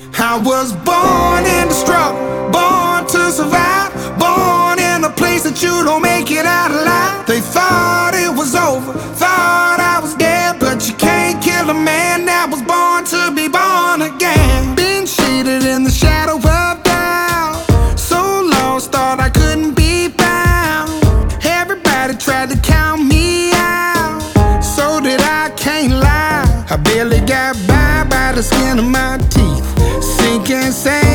I was born in the struggle, born to survive, born in a place that you don't make it out alive. They thought it was over, thought I was dead, but you can't kill a man that was born to be born again. Been shaded in the shadow of doubt, so lost, thought I couldn't be found. Everybody tried to count me out, so did I, can't lie. I barely got by the skin of my teeth, sinking sand